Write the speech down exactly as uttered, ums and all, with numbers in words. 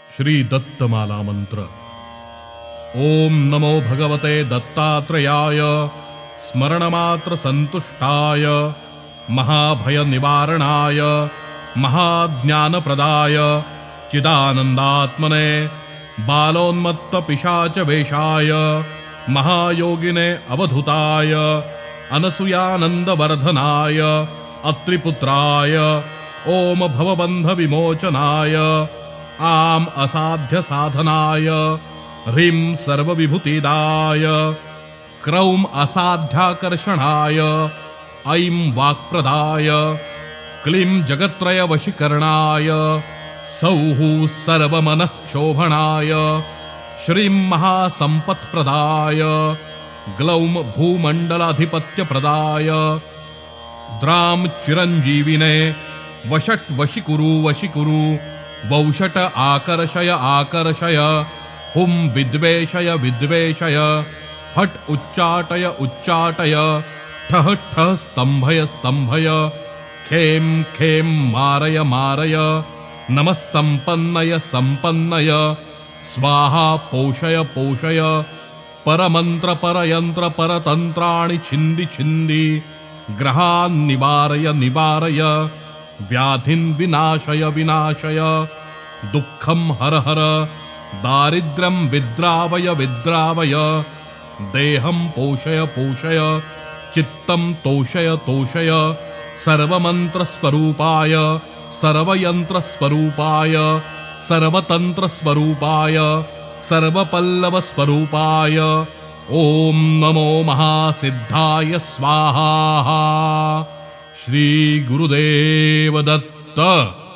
श्री दत्तमाला मंत्र। ओम नमो भगवते दत्तात्रेयाय स्मरणमात्र संतुष्टाय महाभय निवारणाय महाज्ञानप्रदाय चिदानंदात्मने बालोन्मत्त पिशाच वेशाय महायोगिने अवधूताय अनसूयानंदवर्धनाय अत्रिपुत्राय ओम भवबंध विमोचनाय आम असाध्य साधनाय ह्रीं सर्वविभूतिदाय क्रौम असाध्याकर्षणाय ऐं वाक्प्रदाय क्लीं जगत्त्रय वशीकरणाय सौः सर्वमनःक्षोभणाय श्रीं महासंपत्प्रदाय ग्लौं भूमण्डलाधिपत्यप्रदाय द्रां चिरञ्जीविने वषट् वशीकुरु वशीकुरु वौषट आकर्षय आकर्षय हुं विद्वेषय विद्वेषय फट् उच्चाटय उच्चाटय ठः ठः स्तम्भय स्तम्भय खें खें मारय मारय नमः संपन्नय संपन्नय स्वाहा पोषय पोषय परमंत्र परयंत्र परतंत्राणि छिन्दी छिन्दी ग्रहान् निवारय निवारय व्याधिन् विनाशय विनाशय दुःखं हर हर दारिद्र्यं विद्रावय विद्रावय देहं पोषय पोषय चित्तं तोषय तोषय सर्वमन्त्रस्वरूपाय सर्वयन्त्रस्वरूपाय सर्वतन्त्रस्वरूपाय सर्वपल्लवस्वरूपाय ओम नमो महासिद्धाय स्वाहा। श्री गुरुदेव दत्त।